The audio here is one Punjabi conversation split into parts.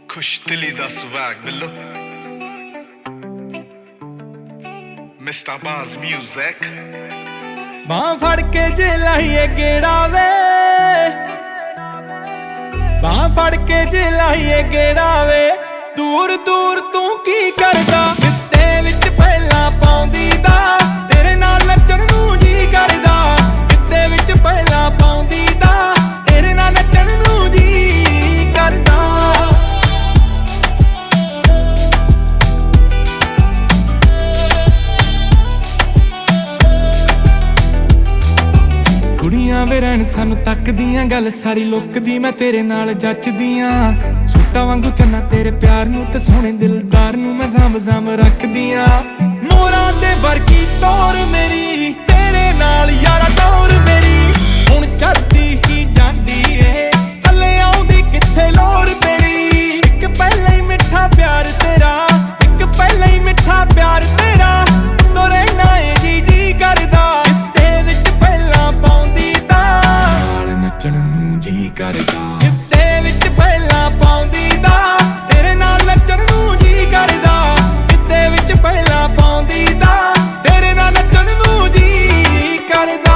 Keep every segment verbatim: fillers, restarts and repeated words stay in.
खुश दिली दा स्वैग बिल्लो मिस्टर बाज म्यूजिक बां फड़ के जे लाइए गेड़ा वे बां फड़ के जे लाइए गेड़ा वे दूर दूर तू की करदा किते विच पहला पाउंदी दा तेरे नाल नचण नूं जी करदा किते विच पहला पाउंदी दा तेरे नाल नचण नूं जी करदा ਕੁੜੀਆਂ ਵੇ ਰਹਿਣ ਸਾਨੂੰ ਤੱਕਦੀਆਂ ਗੱਲ ਸਾਰੀ ਲੁੱਕਦੀ ਮੈਂ ਤੇਰੇ ਨਾਲ ਜੱਚਦੀਆਂ ਸੁੱਟਾਂ ਵਾਂਗੂ ਚੰਨਾ ਤੇਰੇ ਪਿਆਰ ਨੂੰ ਤੇ ਸੋਹਣੇ ਦਿਲਦਾਰ ਨੂੰ ਮੈਂ ਸਾਂਭ ਸਾਂਭ ਰੱਖਦੀਆਂ ਮੋਰਾਂ ਦੇ ਵਰਗੀ ਤੋਰ ਮੇਰੀ ਤੇਰੇ ਨਾਲ ਯਾਰਾ ਟੌਰ ਮੇਰੀ ਹੁਣ ਚੜਦੀ ਹੀ ਜਾਂਦੀ ਏ ਥੱਲੇ ਆਉਂਦੀ ਕਿੱਥੇ ਲੋੜ ਤੇਰੀ ਇੱਕ ਪਹਿਲਾਂ ਹੀ ਮਿੱਠਾ ਪਿਆਰ ਤੇਰਾ ਇੱਕ ਪਹਿਲਾਂ ਹੀ ਮਿੱਠਾ ਪਿਆਰ ਤੇਰਾ ਤੋਰੇ ਨਾ ਏ ਜੀ ਜੀ ਕਰਦਾ ਕਿਤੇ ਵਿੱਚ ਪਹਿਲਾਂ ਪਾਉਂਦੀ ਦਾ ਨਾਲ ਨੱਚਣ ਨੂੰ ਜੀ ਕਰਦਾ ਕਿਤੇ ਵਿੱਚ ਪਹਿਲਾਂ ਪਾਉਂਦੀ ਦਾ ਤੇਰੇ ਨਾਲ ਨੱਚਣ ਨੂੰ ਜੀ ਕਰਦਾ ਕਿਤੇ ਵਿੱਚ ਪਹਿਲਾਂ ਪਾਉਂਦੀ ਦਾ ਤੇਰੇ ਨਾਲ ਨੱਚਣ ਨੂੰ ਜੀ ਕਰਦਾ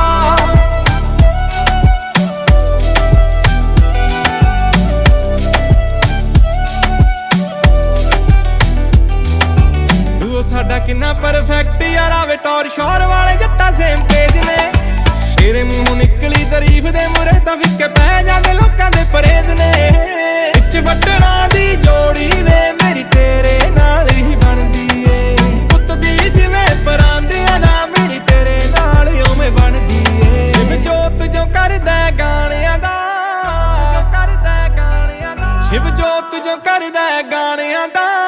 ਸਾਡਾ ਕਿੰਨਾ ਪਰਫੈਕਟ ਯਾਰਾ ਵੇ ਟੌਰ ਸ਼ੋਰ ਵਾਲੇ ਜੱਟਾ ਸੇਮ ਪੇਜ ਨੇ ਤੇਰੇ ਮੂੰਹੋਂ ਨਿਕਲੀ ਤਾਰੀਫ ਦੇ ਮੁਰੇ ਤਾਂ ਫਿੱਕੇ ਪੈ ਜਾਂਦੇ ਲੋਕਾਂ ਦੇ ਪਰੇਜ਼ ਨੇ ਵਿੱਚ ਵੱਟਣਾ ਦੀ ਜੋੜੀ ਵੇ ਮੇਰੀ ਤੇਰੇ ਨਾਲ ਹੀ ਬਣਦੀ ਏ ਪੁੱਤ ਦੀ ਜਿਵੇਂ ਪਰਾਂਦਿਆਂ ਨਾ ਮੇਰੀ ਤੇਰੇ ਨਾਲ ਉਵੇਂ ਬਣਦੀ ਏ ਸ਼ਿਵ ਜੋਤ ਜੋ ਕਰਦਾ ਗਾਣਿਆਂ ਦਾ ਜੋ ਕਰਦਾ ਗਾਣਿਆਂ ਦਾ ਸ਼ਿਵ ਜੋਤ ਜੋ ਕਰਦਾ ਗਾਣਿਆਂ ਦਾ